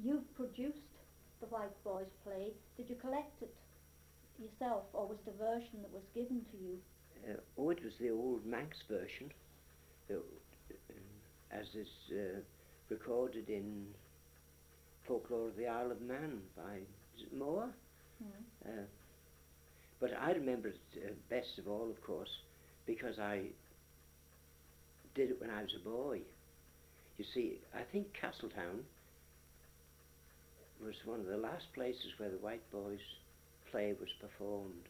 you've produced the White Boys play. Did you collect it yourself, or was it a version that was given to you? Oh, it was the old Manx version, uh, as is recorded in Folklore of the Isle of Man by is it Moore. Mm. Uh, but I remember it best of all, of course, because I did it when I was a boy. You see, I think Castletown was one of the last places where the White Boys play was performed.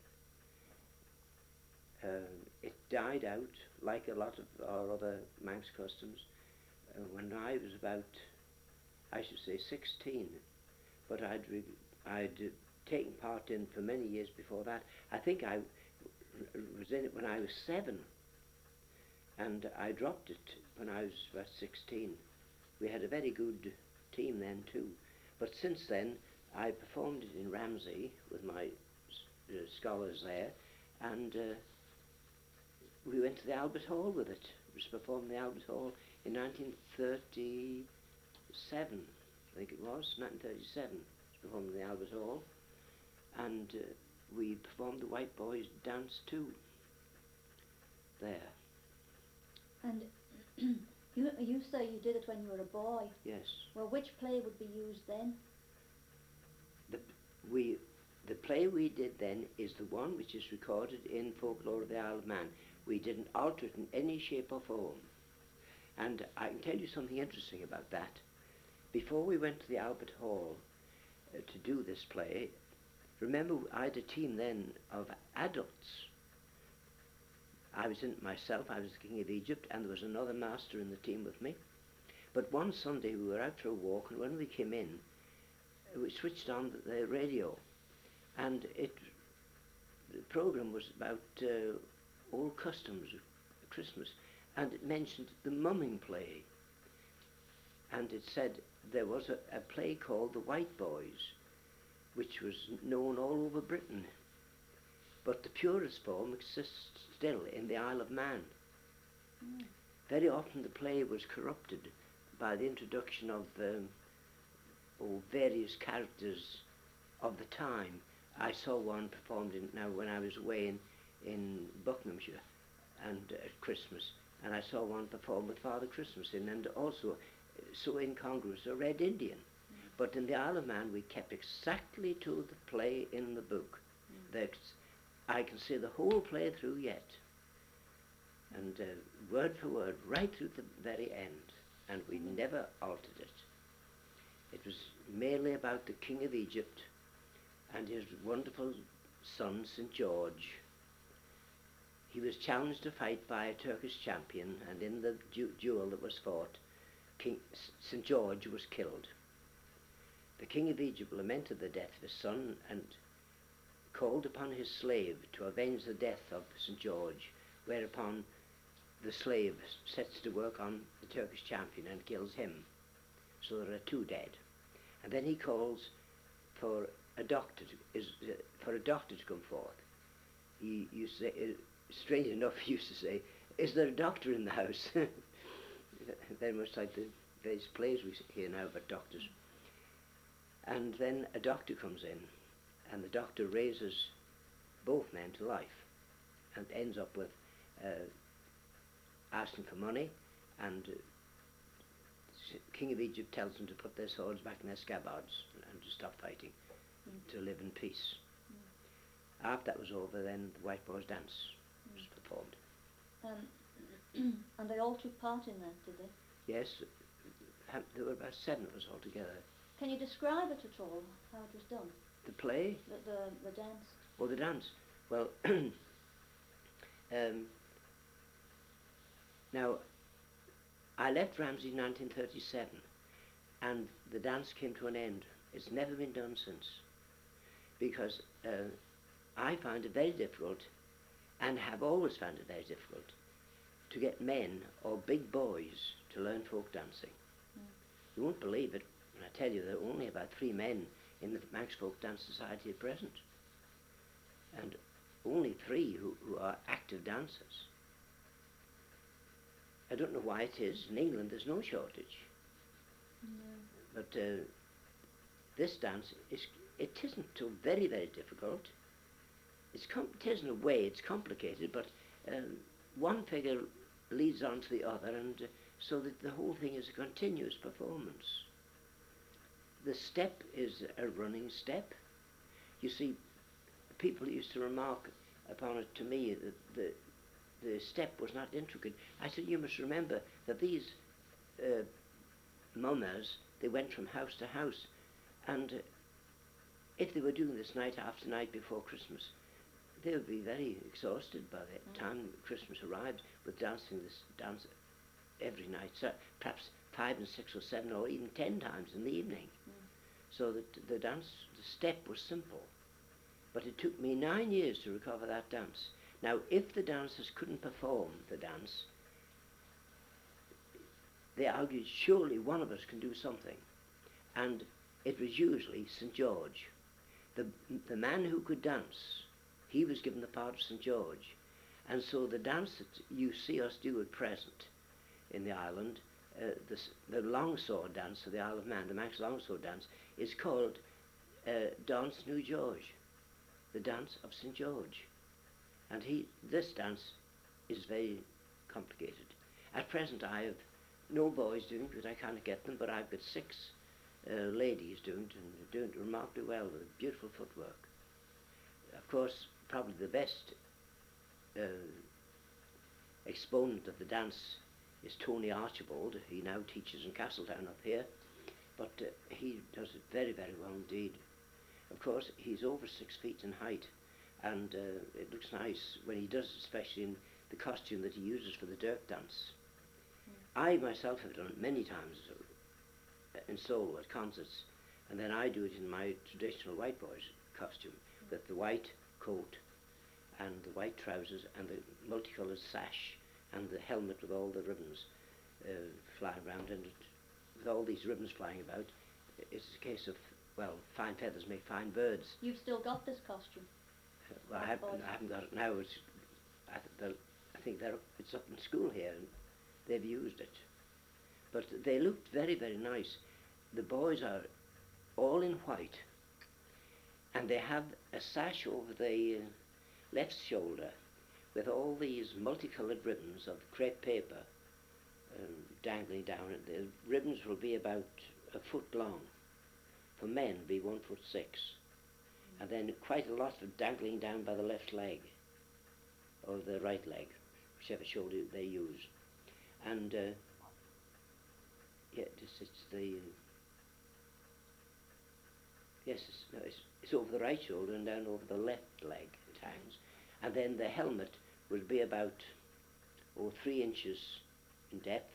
It died out, like a lot of our other Manx customs, when I was about, I should say, 16. But I'd taken part in for many years before that. I think I was in it when I was 7, and I dropped it when I was about 16. We had a very good team then too. But since then, I performed it in Ramsey with my scholars there, and we went to the Albert Hall with it. It was performed in the Albert Hall in 1937, I think it was, 1937. It was performed in the Albert Hall, and we performed the White Boys dance too there. And you say you did it when you were a boy. Yes. Well, which play would be used then? The play we did then is the one which is recorded in Folklore of the Isle of Man. We didn't alter it in any shape or form. And I can tell you something interesting about that. Before we went to the Albert Hall to do this play, remember I had a team then of adults. I was in it myself, I was the King of Egypt, and there was another master in the team with me. But one Sunday we were out for a walk, and when we came in, we switched on the radio, and the program was about old customs of Christmas, and it mentioned the mumming play, and it said there was a play called The White Boys, which was known all over Britain, but the purest form exists still in the Isle of Man. Mm. Very often the play was corrupted by the introduction of various characters of the time. I saw one performed now when I was away in Buckinghamshire and at Christmas, and I saw one performed with Father Christmas and also so incongruous a Red Indian. But in the Isle of Man we kept exactly to the play in the book. I can see the whole play through yet, and word for word, right through the very end, and we never altered it. It was mainly about the King of Egypt and his wonderful son, St. George. He was challenged to fight by a Turkish champion, and in the duel that was fought, St. George was killed. The King of Egypt lamented the death of his son and called upon his slave to avenge the death of St. George, whereupon the slave sets to work on the Turkish champion and kills him. So there are 2 dead. And then he calls for a doctor to come forth. He used to say, strange enough, he used to say, "Is there a doctor in the house?" Very much like the various plays we hear now about doctors. And then a doctor comes in, and the doctor raises both men to life, and ends up with asking for money, and King of Egypt tells them to put their swords back in their scabbards and to stop fighting, to live in peace. After that was over, then the White Boys dance was performed. And they all took part in that, did they? Yes, there were about 7 of us altogether. Can you describe it at all, how it was done? The play? The dance? Or the dance? Well, now, I left Ramsey in 1937, and the dance came to an end. It's never been done since, because I found it very difficult, and have always found it very difficult, to get men or big boys to learn folk dancing. You won't believe it when I tell you there are only about 3 men in the Manx Folk Dance Society at present, and only 3 who are active dancers. I don't know why it is. In England there's no shortage. No. But this dance it isn't so very, very difficult. It is in a way, it's complicated, but one figure leads on to the other, and so that the whole thing is a continuous performance. The step is a running step. You see, people used to remark upon it to me that the step was not intricate. I said, you must remember that these mummers, they went from house to house, and if they were doing this night after night before Christmas, they would be very exhausted by the time Christmas arrived with dancing this dance every night, so perhaps 5 and 6 or 7 or even 10 times in the evening. So that the step was simple. But it took me 9 years to recover that dance. Now, if the dancers couldn't perform the dance, they argued, surely one of us can do something. And it was usually St. George. The man who could dance, he was given the part of St. George. And so the dance that you see us do at present in the island, the longsword dance of the Isle of Man, the Manx longsword dance, is called Dance New George, the dance of St. George. And this dance is very complicated. At present I have no boys doing it because I can't get them, but I've got 6 ladies doing it, and they're doing it remarkably well with beautiful footwork. Of course, probably the best exponent of the dance is Tony Archibald. He now teaches in Castletown up here, but he does it very, very well indeed. Of course, he's over 6 feet in height, and it looks nice when he does it, especially in the costume that he uses for the Dirk dance. I myself have done it many times in solo at concerts, and then I do it in my traditional white boys costume with the white coat and the white trousers and the multicoloured sash and the helmet with all the ribbons flying around, and with all these ribbons flying about, it's a case of, well, fine feathers make fine birds. You've still got this costume? Well, I haven't got it now. I think it's up in school here, and they've used it. But they looked very, very nice. The boys are all in white, and they have a sash over the left shoulder with all these multicoloured ribbons of crepe paper dangling down. The ribbons will be about a foot long. For men, it'll be 1'6", and then quite a lot of dangling down by the left leg or the right leg, whichever shoulder they use. And yeah, it's over the right shoulder and down over the left leg it hangs, and then the helmet will be about 3 inches in depth,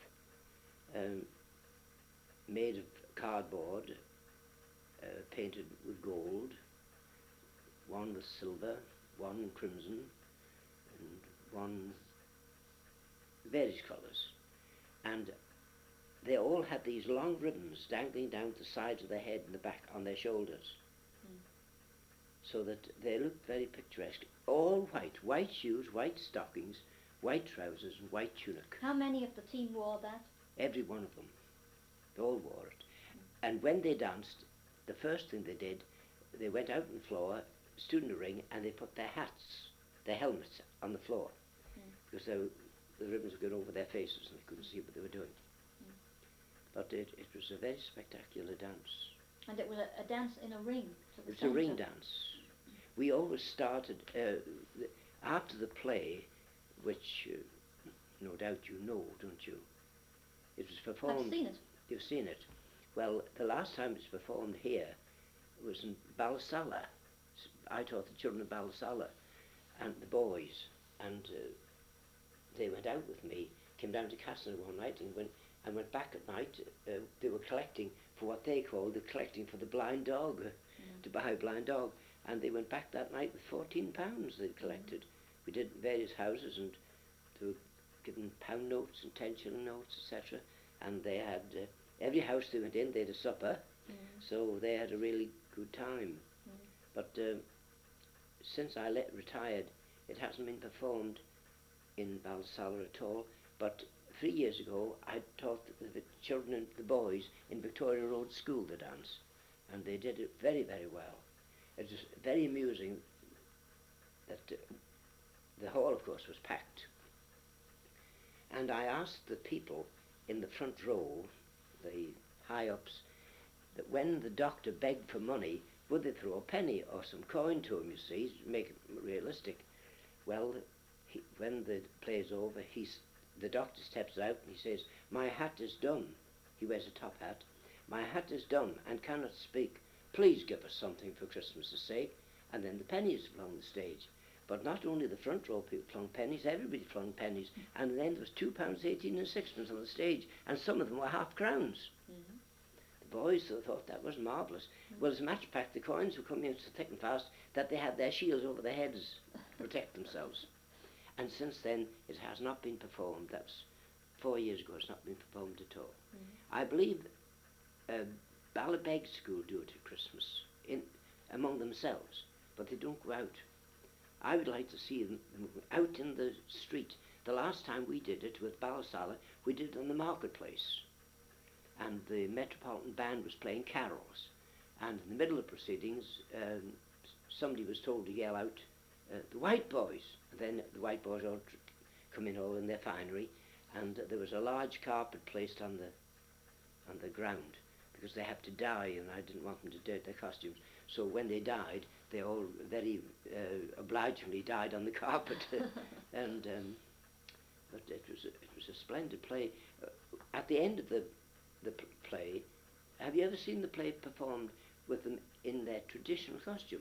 made of cardboard, painted with gold, one with silver, one crimson, and one various colours. And they all had these long ribbons dangling down the sides of their head and the back on their shoulders, so that they looked very picturesque. All white shoes, white stockings, white trousers and white tunic. How many of the team wore that? Every one of them. They all wore it. And when they danced, the first thing they did, they went out on the floor, stood in a ring, and they put their hats, their helmets on the floor, because the ribbons were going over their faces and they couldn't see what they were doing. But it was a very spectacular dance. And it was a dance in a ring to the It was a ring dance. We always started, after the play, which no doubt you know, don't you? It was performed... I've seen it. You've seen it. Well, the last time it was performed here was in Ballasalla. I taught the children of Ballasalla and the boys, and they went out with me, came down to Castletown one night and went back at night. They were collecting for what they called collecting for the blind dog, to buy a blind dog. And they went back that night with £14 they'd collected. We did various houses, and they were given pound notes and 10-shilling notes, etc. And they had, every house they went in, they had a supper, so they had a really good time. But since I retired, it hasn't been performed in Ballasalla at all. But 3 years ago, I taught the children and the boys in Victoria Road School the dance. and they did it very, very well. It was very amusing that the hall, of course, was packed. And I asked the people in the front row, the high-ups, that when the doctor begged for money, would they throw a penny or some coin to him, you see, to make it realistic. Well, when the play is over, the doctor steps out and he says, "My hat is done." He wears a top hat. "My hat is done and cannot speak. Please give us something for Christmas' sake." And then the pennies along the stage. But not only the front row people flung pennies, everybody flung pennies. And then there was £2.18 and sixpence on the stage, and some of them were half-crowns. Mm-hmm. The boys thought that was marvellous. Mm-hmm. Well, as a matter of fact, the coins were coming in so thick and fast that they had their shields over their heads to protect themselves. And since then, it has not been performed. That was 4 years ago. It's not been performed at all. Mm-hmm. I believe Ballabeg School do it at Christmas among themselves, but they don't go out. I would like to see them out in the street. The last time we did it with Ballasalla, we did it on the marketplace. And the Metropolitan Band was playing carols. And in the middle of proceedings, somebody was told to yell out, "The White Boys!" And then the White Boys all come in all in their finery, and there was a large carpet placed on the ground, because they had to die, and I didn't want them to dirt their costumes. So when they died, they all very obligingly died on the carpet. And but it was a splendid play. At the end of the play, have you ever seen the play performed with them in their traditional costume?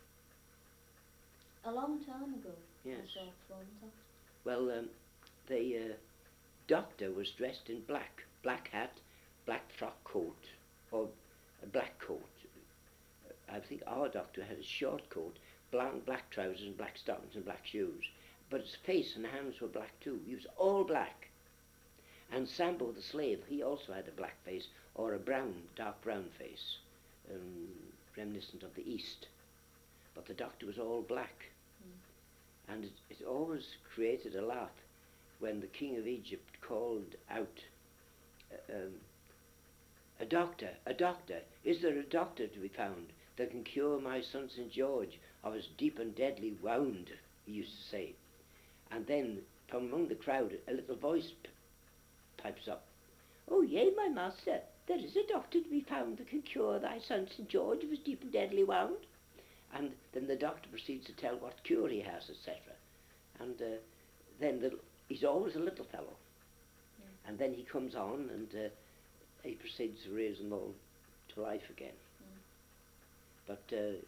A long time ago. Yes. I saw Florence. Well, the doctor was dressed in black hat, black frock coat, or a black coat. I think our doctor had a short coat, black trousers and black stockings and black shoes. But his face and hands were black too. He was all black. And Sambo the slave, he also had a black face, or a dark brown face, reminiscent of the East. But the doctor was all black. Mm. And it always created a laugh when the king of Egypt called out, a doctor, is there a doctor to be found that can cure my son St. George of his deep and deadly wound, he used to say. And then from among the crowd a little voice pipes up, "Oh yea, my master, there is a doctor to be found that can cure thy son St. George of his deep and deadly wound." And then the doctor proceeds to tell what cure he has, etc. And then he's always a little fellow. Yeah. And then he comes on and he proceeds to raise them all to life again. But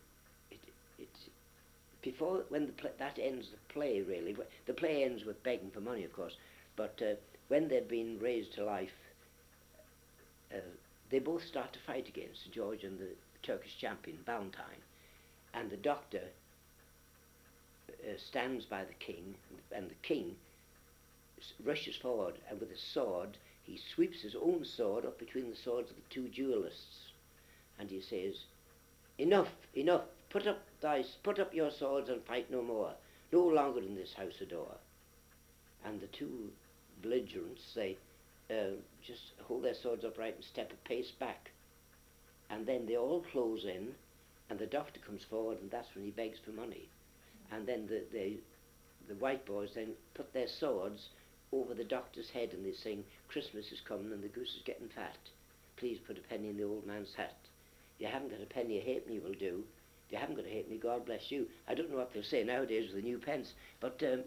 before, when that ends the play, really, the play ends with begging for money, of course, but when they've been raised to life, they both start to fight again, St. George and the Turkish champion, Valentine, and the doctor stands by the king, and the king rushes forward, and with his sword, he sweeps his own sword up between the swords of the two duelists, and he says, enough, put up your swords and fight no more, no longer in this house adore." And the two belligerents, they just hold their swords upright and step a pace back. And then they all close in, and the doctor comes forward, and that's when he begs for money. And then the White Boys then put their swords over the doctor's head, and they sing, "Christmas is coming and the goose is getting fat. Please put a penny in the old man's hat. If you haven't got a penny, a halfpenny will do. If you haven't got a halfpenny, God bless you." I don't know what they'll say nowadays with the new pence, but they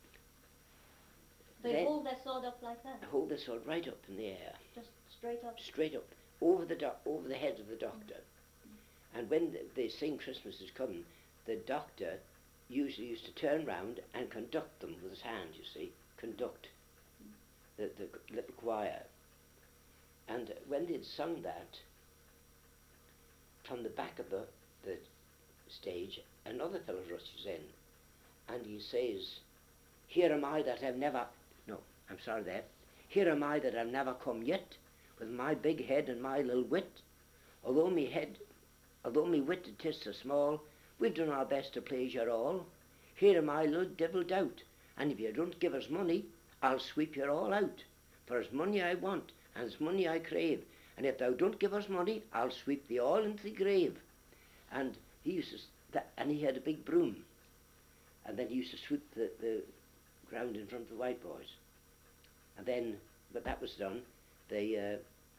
hold their sword up like that? Hold their sword right up in the air. Just straight up? Straight up, over the head of the doctor. Mm-hmm. And when they sing "Christmas is coming," the doctor usually used to turn round and conduct them with his hand, you see, conduct the little choir. And when they'd sung that, from the back of the stage, another fellow rushes in, and he says, "Here am I that have never," no, I'm sorry there, "Here am I that have never come yet, with my big head and my little wit. Although me wit it is so small, we've done our best to please you all. Here am I, Lord Devil Doubt, and if you don't give us money, I'll sweep you all out. For it's money I want, and it's money I crave, and if thou don't give us money, I'll sweep thee all into the grave. And he used to, and he had a big broom, and then he used to sweep the ground in front of the white boys. And then, when that was done, the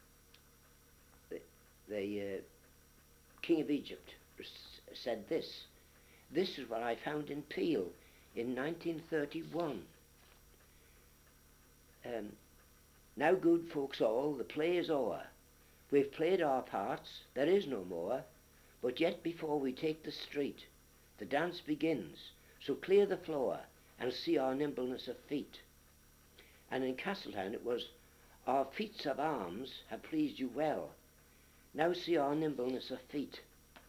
King of Egypt said this. This is what I found in Peel in 1931. Now good folks all, the play is o'er. We've played our parts, there is no more. But yet before we take the street, the dance begins. So clear the floor and see our nimbleness of feet. And in Castletown it was, our feats of arms have pleased you well. Now see our nimbleness of feet.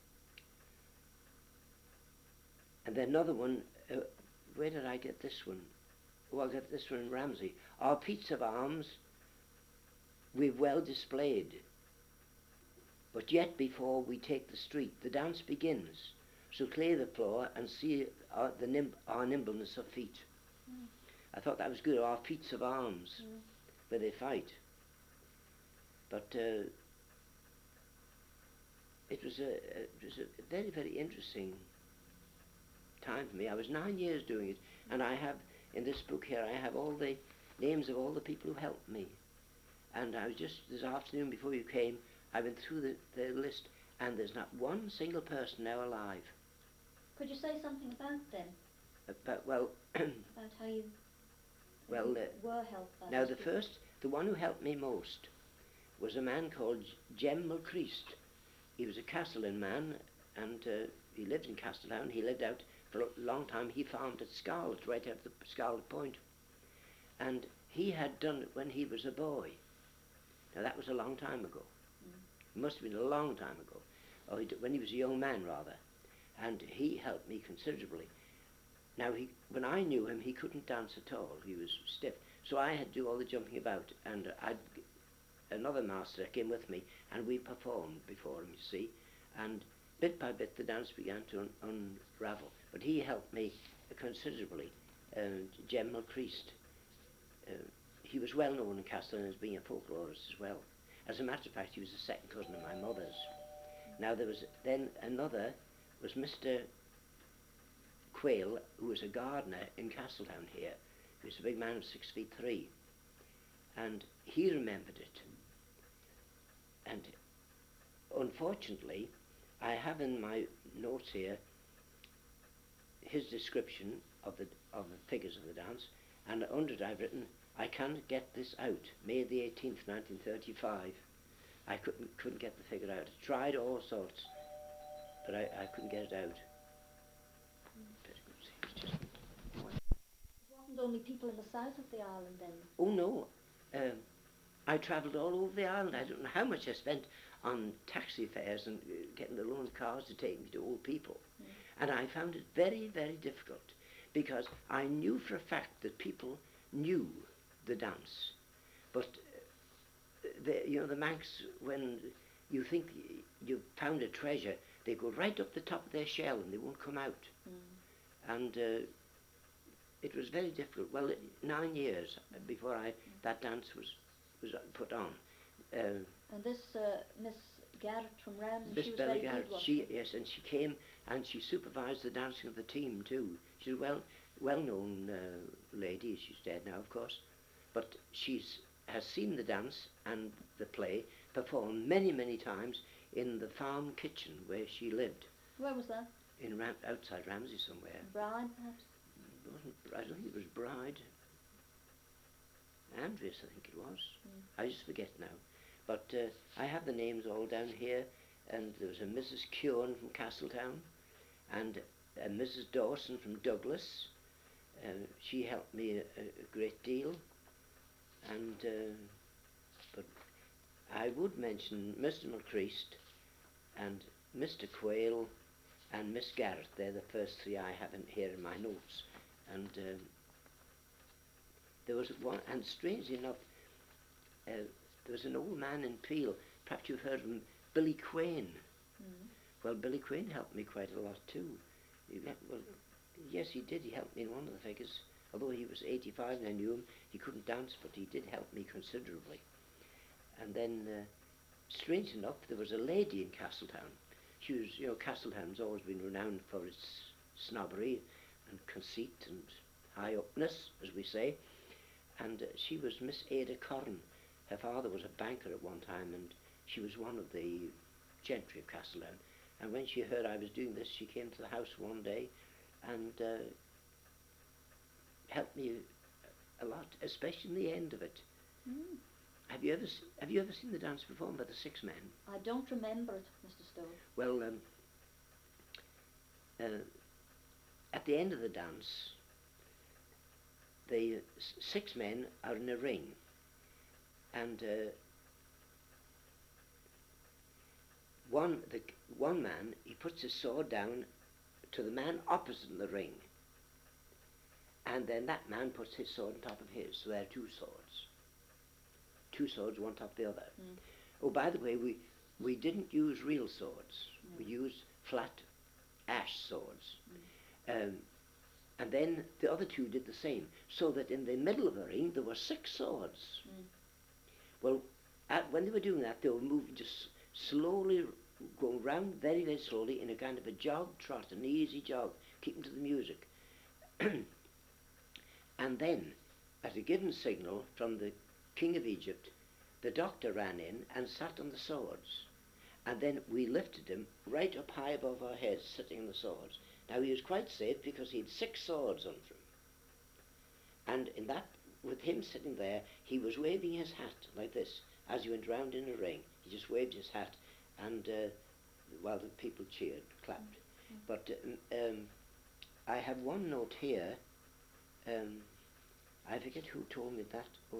And then another one, where did I get this one? Oh, I got this one in Ramsey. Our feats of arms we've well displayed. But yet before we take the street, the dance begins. So clear the floor and see our nimbleness of feet. Mm. I thought that was good, our feats of arms, where they fight. But it was a very, very interesting time for me. I was 9 years doing it, and I have, in this book here, I have all the names of all the people who helped me. And I was just, this afternoon before you came, I went through the list, and there's not one single person now alive. Could you say something about them? Well, About how you well, were helped by now those the people? first, the one who helped me most was a man called Jem Mulcreast. He was a Castellan man, and he lived in Castletown. He lived out for a long time. He farmed at Scarlet, right out the Scarlet Point. And he had done it when he was a boy. Now that was a long time ago. It must have been a long time ago, or when he was a young man rather. And he helped me considerably. Now, when I knew him, he couldn't dance at all. He was stiff. So I had to do all the jumping about, and another master came with me, and we performed before him, you see. And bit by bit, the dance began to unravel. But he helped me considerably. Jem Mulcreast. He was well known in Castletown as being a folklorist as well. As a matter of fact, he was a second cousin of my mother's. Now, there was then another, was Mr. Quayle, who was a gardener in Castletown here. He was a big man of 6'3", and he remembered it. And unfortunately, I have in my notes here his description of the figures of the dance, and under it I've written, I can't get this out. May the 18th, 1935. I couldn't get the figure out. I tried all sorts, but I couldn't get it out. It wasn't only people in the south of the island then? Oh no, I travelled all over the island. I don't know how much I spent on taxi fares and getting the loan cars to take me to old people. And I found it very, very difficult, because I knew for a fact that people knew the dance. But the Manx, when you think you've found a treasure, they go right up the top of their shell and they won't come out. And it was very difficult. Well, 9 years before that dance was put on. And this Miss Garrett from Ramsey, Miss she was Bella very Garrett, good, wasn't she? yes, and she came and she supervised the dancing of the team too. She's a well-known lady. She's dead now, of course, but has seen the dance and the play performed many, many times in the farm kitchen where she lived. Where was that? Outside Ramsey somewhere. Bride, perhaps? I don't think it was Bride. Andreas, I think it was. I just forget now. But I have the names all down here, and there was a Mrs. Keown from Castletown, and a Mrs. Dawson from Douglas. She helped me a great deal, and but I would mention Mr. Mulcreast and Mr. Quayle and Miss Garrett. They're the first three I have here in my notes. And there was one, and strangely enough, there was an old man in Peel, perhaps you've heard of him, Billy Quain. Well, Billy Quain helped me quite a lot too. Yes, he did. He helped me in one of the figures. Although he was 85 and I knew him, he couldn't dance, but he did help me considerably. And then strange enough, there was a lady in Castletown. She was, you know, Castletown's always been renowned for its snobbery and conceit and high upness, as we say. And she was Miss Ada Corrin. Her father was a banker at one time, and she was one of the gentry of Castletown. And when she heard I was doing this, she came to the house one day and helped me a lot, especially in the end of it. Mm. Have you ever seen the dance performed by the Six Men? I don't remember it, Mr. Stowe. Well, at the end of the dance, the six men are in a ring, and one man, he puts his sword down to the man opposite in the ring, and then that man puts his sword on top of his, so there are two swords, one top of the other. Mm. Oh, by the way, we didn't use real swords. No. We used flat ash swords. Mm. And then the other two did the same, so that in the middle of the ring there were 6 swords. Mm. Well, when they were doing that, they were moving just slowly, going round very, very slowly in a kind of a jog trot, an easy jog, keeping to the music. And then, at a given signal from the King of Egypt, the doctor ran in and sat on the swords. And then we lifted him right up high above our heads, sitting on the swords. Now he was quite safe because he had 6 swords under him. And in that, with him sitting there, he was waving his hat like this as he went round in a ring. He just waved his hat, and while the people cheered, clapped. Mm. But I have one note here. I forget who told me that was.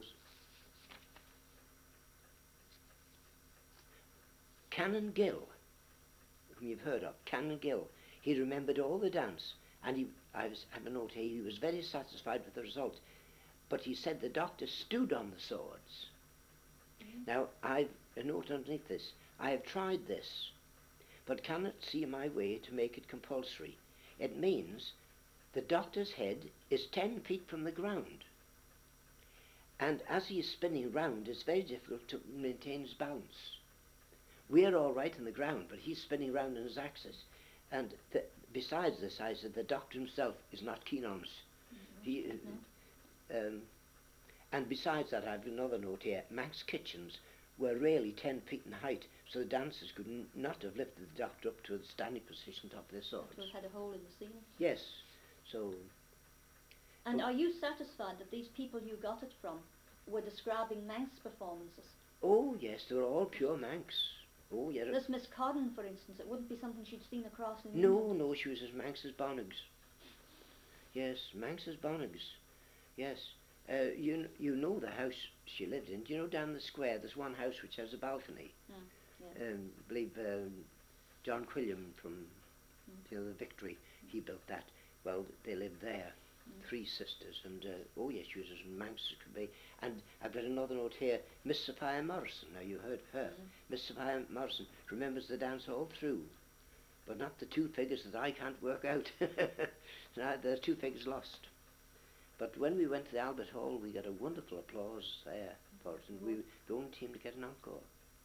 Canon Gill, whom you've heard of, Canon Gill. He remembered all the dance, and I have a note here, he was very satisfied with the result. But he said the doctor stood on the swords. Mm. Now, I've a note underneath this. I have tried this, but cannot see my way to make it compulsory. It means the doctor's head is 10 feet from the ground. And as he is spinning round, it's very difficult to maintain his balance. We're all right on the ground, but he's spinning round on his axis. And besides this, I said, the doctor himself is not keen on us. Mm-hmm. And besides that, I have another note here. Manx kitchens were really 10 feet in height, so the dancers could not have lifted the doctor up to a standing position top of their swords. It had a hole in the ceiling. Yes, so... And are you satisfied that these people you got it from were describing Manx performances? Oh, yes, they were all pure Manx. Oh, yeah. This Miss Codden, for instance, it wouldn't be something she'd seen across in No, England. no, she was as Manx as Bonnigs. Yes, Manx as Bonnigs. Yes. You know the house she lived in. Do you know down the square there's one house which has a balcony? Yeah. I believe John Quilliam from the Victory, he built that. Well, they lived there, 3 sisters, and oh yes, she was as Manx as could be. And I've got another note here, Miss Sophia Morrison. Now you heard of her. Miss Sophia Morrison remembers the dance all through, but not the 2 figures that I can't work out. Now, there are 2 figures lost. But when we went to the Albert Hall, we got a wonderful applause there for it, and we were the only team to get an encore.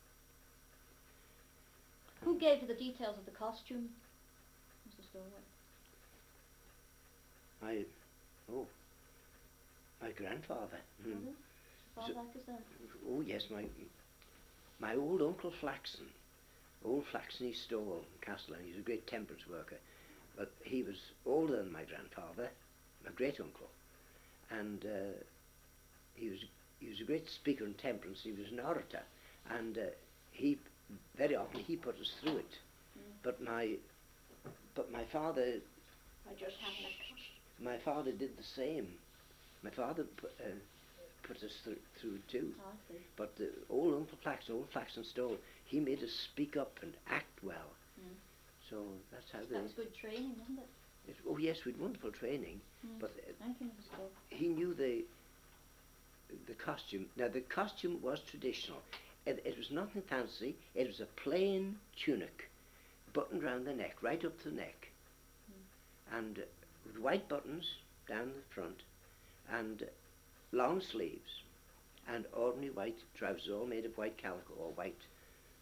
Who gave you the details of the costume, Mr. Stowaway? My grandfather. Father Atkinson? Oh yes, my old Uncle Flaxen. Old Flaxen, he stole Castle, and he was a great temperance worker. But he was older than my grandfather, my great uncle, and he was a great speaker on temperance. He was an orator, and he very often he put us through it. But my father. I just haven't My father did the same. My father put us through it too. Oh, I see. But the old Flaxen Stole, he made us speak up and act well. So that's how That was good training, wasn't it? Oh yes, we had wonderful training, but Thank you, Mr. Stowe. he knew the costume. Now the costume was traditional. It was nothing fancy. It was a plain tunic, buttoned round the neck, right up to the neck, and with white buttons down the front, and long sleeves, and ordinary white trousers, all made of white calico or white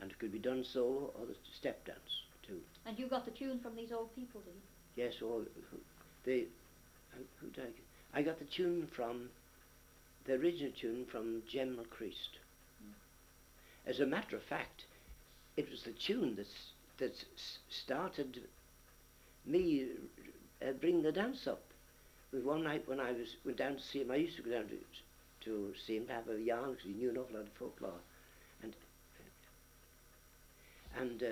and it could be done solo or the step dance too. And you got the tune from these old people, did you? Yes, all they. Who did I get? I got the tune from the original tune from Gemma Christ. As a matter of fact, it was the tune that started me bringing the dance up. With one night when I went down to see him, I used to go down to see him to have a yarn because he knew an awful lot of folklore, and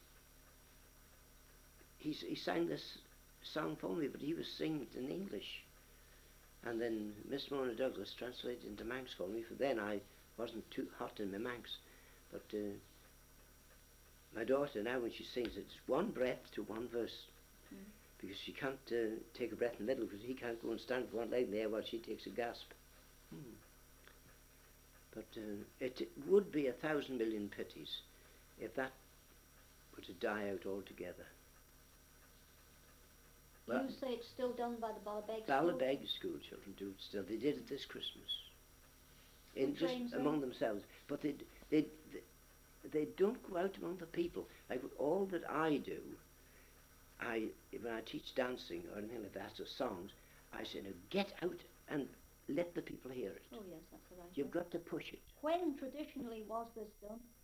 he sang this song for me, but he was singing it in English, and then Miss Mona Douglas translated into Manx for me. For then I wasn't too hot in my Manx, but my daughter now when she sings it's one breath to one verse. Because she can't take a breath in the middle because he can't go and stand with one leg in the air while she takes a gasp. But it would be 1,000 million pities if that were to die out altogether. Well, You say it's still done by the Ballabeg Ballabeg school children do it still. They did it this Christmas. Who Just trains them? among themselves. But they don't go out among the people. Like all that I do, when I teach dancing or anything like that, or songs, I say, now get out and let the people hear it. Oh yes, that's what I You've got to push it. When traditionally was this done?